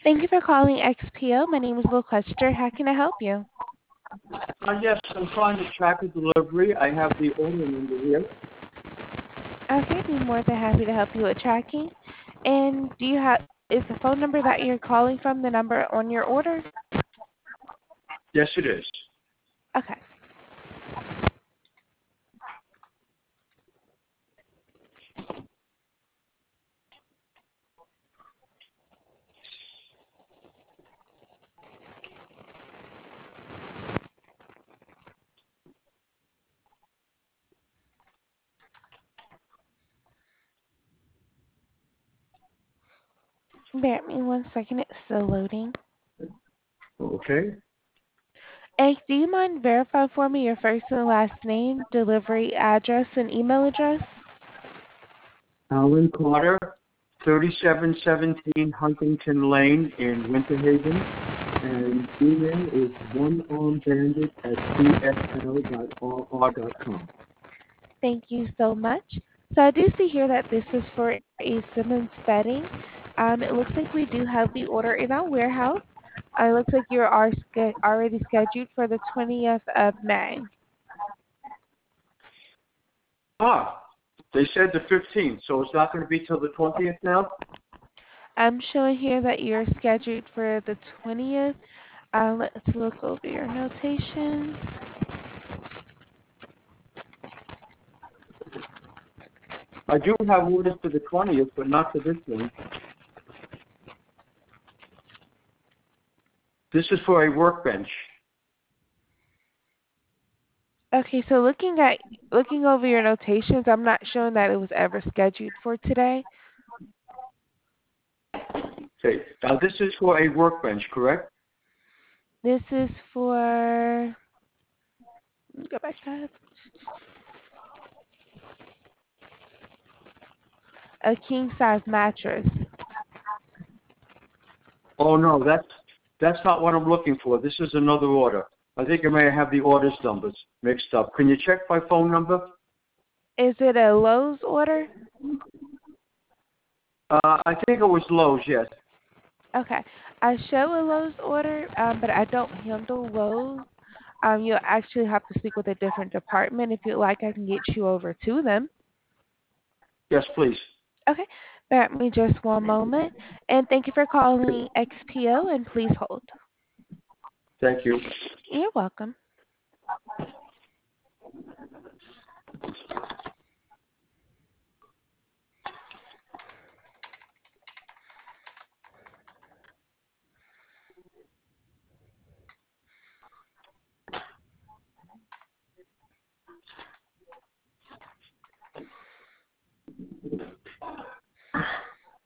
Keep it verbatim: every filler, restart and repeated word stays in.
Thank you for calling X P O. My name is LaQuester. How can I help you? Uh, yes, I'm trying to track a delivery. I have the order number here. Okay, be more than happy to help you with tracking. And do you have is the phone number that you're calling from the number on your order? Yes, it is. Okay. Bear with me one second. It's still loading. Okay. And do you mind verifying for me your first and last name, delivery address, and email address? Alan Carter, thirty-seven seventeen Huntington Lane in Winter Haven. And email is onearmbandit at c s l dot r r dot com. Thank you so much. So I do see here that this is for a Simmons bedding. Um, it looks like we do have the order in our warehouse. Uh, it looks like you are sch- already scheduled for the twentieth of May. Ah, they said the fifteenth, so it's not going to be till the twentieth now? I'm showing here that you're scheduled for the twentieth. Uh, let's look over your notations. I do have orders for the twentieth, but not for this one. This is for a workbench. Okay, so looking at looking over your notations, I'm not showing that it was ever scheduled for today. Okay. Now, this is for a workbench, correct? This is for let me go back to a king size mattress. Oh, no, that's that's not what I'm looking for. This is another order. I think I may have the orders numbers mixed up. Can you check my phone number? Is it a Lowe's order? Uh, I think it was Lowe's, yes. Okay. I show a Lowe's order, um, but I don't handle Lowe's. Um, you'll actually have to speak with a different department. If you'd like, I can get you over to them. Yes, please. Okay. Bear with me just one moment. And thank you for calling X P O, and please hold. Thank you. You're welcome.